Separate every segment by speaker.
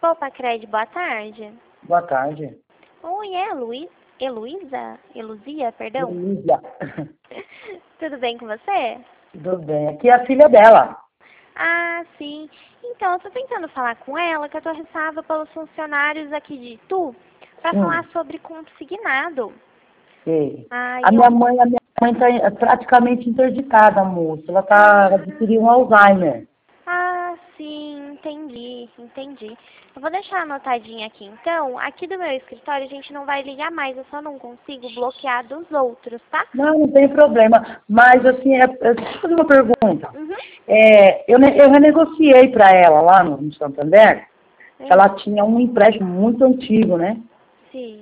Speaker 1: Copa Cred, boa tarde.
Speaker 2: Boa tarde.
Speaker 1: Oi, é Heloísa? Eluzia, perdão?
Speaker 2: Luísa.
Speaker 1: Tudo bem com você?
Speaker 2: Tudo bem. Aqui é a filha dela.
Speaker 1: Ah, sim. Então, eu tô tentando falar com ela, que eu tô responsável pelos funcionários aqui de Itu, pra falar sobre consignado.
Speaker 2: Sei.
Speaker 1: Ah,
Speaker 2: A minha mãe tá praticamente interditada, moça. Ela adquiriu um Alzheimer.
Speaker 1: Ah, sim, entendi. Eu vou deixar anotadinho aqui. Então, aqui do meu escritório a gente não vai ligar mais, eu só não consigo bloquear dos outros, tá?
Speaker 2: Não tem problema. Mas, assim, deixa eu fazer uma pergunta.
Speaker 1: Uhum.
Speaker 2: Eu renegociei para ela lá no Santander, que
Speaker 1: É,
Speaker 2: ela tinha um empréstimo muito antigo, né?
Speaker 1: sim.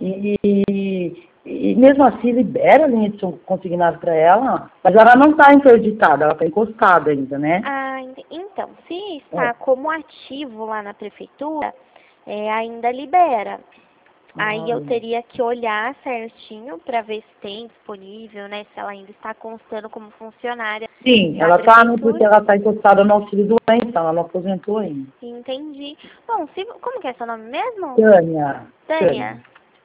Speaker 2: E mesmo assim libera a linha de consignado para ela, mas ela não está interditada, ela está encostada ainda, né?
Speaker 1: Ah, então, se
Speaker 2: É.
Speaker 1: está como ativo lá na prefeitura, ainda libera. Aí eu teria que olhar certinho para ver se tem disponível, né? Se ela ainda está constando como funcionária
Speaker 2: Sim,
Speaker 1: da
Speaker 2: ela está, porque
Speaker 1: prefeitura.
Speaker 2: ela está encostada no auxílio doença, ela não aposentou ainda.
Speaker 1: Entendi. Bom, como que é seu nome mesmo?
Speaker 2: Tânia,
Speaker 1: Tânia.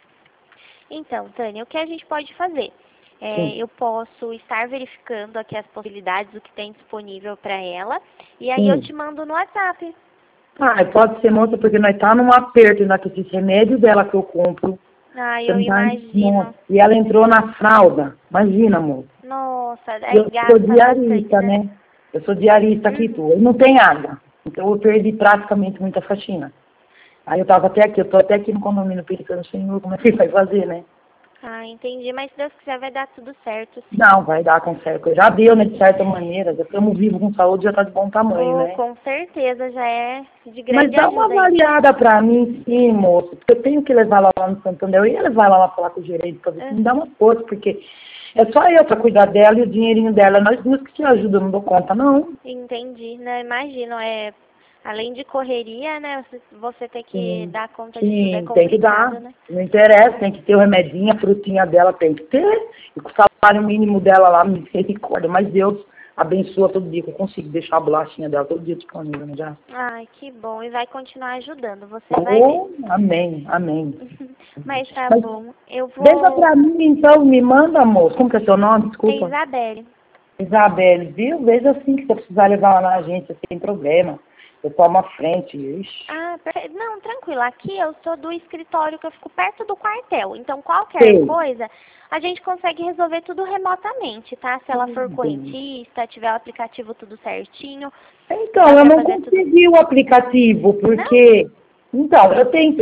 Speaker 1: Então, Tânia, o que a gente pode fazer?
Speaker 2: sim.
Speaker 1: Eu posso estar verificando aqui as possibilidades, o que tem disponível para ela, e aí eu
Speaker 2: Sim.
Speaker 1: te mando no WhatsApp.
Speaker 2: Ah, pode ser, moça, porque nós tá num aperto, ainda com esses remédios dela que eu compro.
Speaker 1: Ah,
Speaker 2: Você
Speaker 1: eu
Speaker 2: não tá,
Speaker 1: imagino.
Speaker 2: e ela entrou na fralda. Imagina, moça.
Speaker 1: Nossa, aí
Speaker 2: Eu sou
Speaker 1: gasta bastante,
Speaker 2: diarista,
Speaker 1: né?
Speaker 2: né? Eu sou diarista aqui,
Speaker 1: Uhum.
Speaker 2: tu. E não tem água. Então eu perdi praticamente muita faxina. Aí eu tava até aqui, eu tô até aqui no condomínio perguntando, Senhor, como é que vai fazer, né?
Speaker 1: Ah, entendi. Mas se Deus quiser vai dar tudo certo, sim.
Speaker 2: Não, vai dar com certo. Já deu, né, de certa maneira. Já estamos vivos com saúde, já tá de bom tamanho,
Speaker 1: Oh,
Speaker 2: né?
Speaker 1: com certeza já é de
Speaker 2: Mas
Speaker 1: grande
Speaker 2: dá uma
Speaker 1: ajuda isso.
Speaker 2: variada pra mim, sim, moço. Porque eu tenho que levar ela lá no Santander. Eu ia levar ela lá falar com o gerente pra ver se me dá uma força, porque é só eu pra cuidar dela e o dinheirinho dela. Nós duas que te ajudam, eu não dou conta, não.
Speaker 1: Entendi, né? Imagino, além de correria, né? Você ter que
Speaker 2: Sim,
Speaker 1: dar conta de tudo é
Speaker 2: sim, tem que
Speaker 1: complicado,
Speaker 2: dar.
Speaker 1: né?
Speaker 2: Não interessa, tem que ter o remedinho, a frutinha dela tem que ter. E com o salário mínimo dela lá, misericórdia. Mas Deus abençoa todo dia, que eu consigo deixar a bolachinha dela todo dia disponível, né, já?
Speaker 1: Ai, que bom. E vai continuar ajudando, você vai ver.
Speaker 2: Oh, amém, amém.
Speaker 1: Mas tá
Speaker 2: Mas
Speaker 1: bom. Eu
Speaker 2: deixa
Speaker 1: vou.
Speaker 2: pra mim, então, me manda, moço. Como que é seu nome?
Speaker 1: É
Speaker 2: Desculpa.
Speaker 1: Isabelle.
Speaker 2: Isabelle, viu? Veja assim que se eu precisar levar lá na agência, sem problema. Eu tomo a frente. Ixi.
Speaker 1: Ah, perfeito. Não, tranquilo. Aqui eu sou do escritório que eu fico perto do quartel. Então, qualquer
Speaker 2: Sei.
Speaker 1: coisa, a gente consegue resolver tudo remotamente, tá? Se ela for correntista, tiver o aplicativo tudo certinho, dá
Speaker 2: Então, eu
Speaker 1: pra
Speaker 2: não
Speaker 1: fazer tudo.
Speaker 2: consegui o aplicativo,
Speaker 1: Não?
Speaker 2: porque... Então,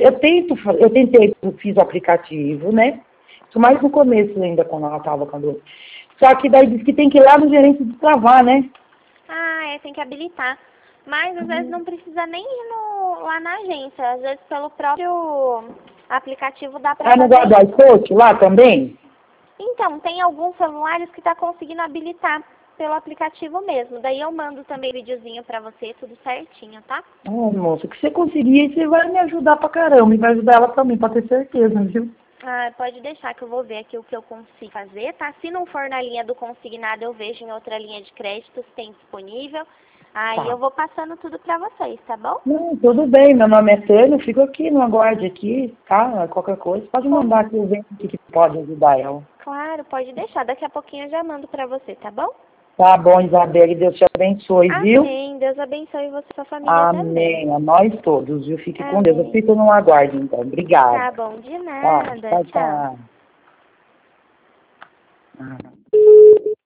Speaker 2: eu tentei, eu fiz o aplicativo, né? Isso mais no começo ainda, quando ela estava quando... Só que daí diz que tem que ir lá no gerente destravar, né?
Speaker 1: Ah, tem que habilitar. Mas às vezes não precisa nem ir lá na agência. Às vezes pelo próprio aplicativo dá pra
Speaker 2: Ah,
Speaker 1: fazer
Speaker 2: negócio do
Speaker 1: isso.
Speaker 2: iPhone lá também?
Speaker 1: Então, tem alguns celulares que tá conseguindo habilitar pelo aplicativo mesmo. Daí eu mando também videozinho pra você, tudo certinho, tá?
Speaker 2: Ai, moça, que você conseguir, você vai me ajudar pra caramba. E vai ajudar ela também, pra ter certeza, viu?
Speaker 1: Ah, pode deixar que eu vou ver aqui o que eu consigo fazer, tá? Se não for na linha do consignado, eu vejo em outra linha de crédito se tem disponível. Aí
Speaker 2: Tá.
Speaker 1: eu vou passando tudo pra vocês, tá bom?
Speaker 2: Não, tudo bem, meu nome é Tânia, eu fico aqui no aguarde aqui, tá? Qualquer coisa, pode
Speaker 1: Com-
Speaker 2: mandar que eu vejo o que pode ajudar ela.
Speaker 1: Claro, pode deixar. Daqui a pouquinho eu já mando pra você, tá bom?
Speaker 2: Tá bom, Isabelle, Deus te abençoe, viu?
Speaker 1: Amém. Deus abençoe você e sua família também.
Speaker 2: Amém, a nós todos, viu? Fique com Deus, eu
Speaker 1: Amém.
Speaker 2: fico no aguarde, então.
Speaker 1: Tá
Speaker 2: Obrigada.
Speaker 1: bom, de
Speaker 2: Tá,
Speaker 1: nada.
Speaker 2: tchau,
Speaker 1: Tchau.
Speaker 2: tchau. Ah.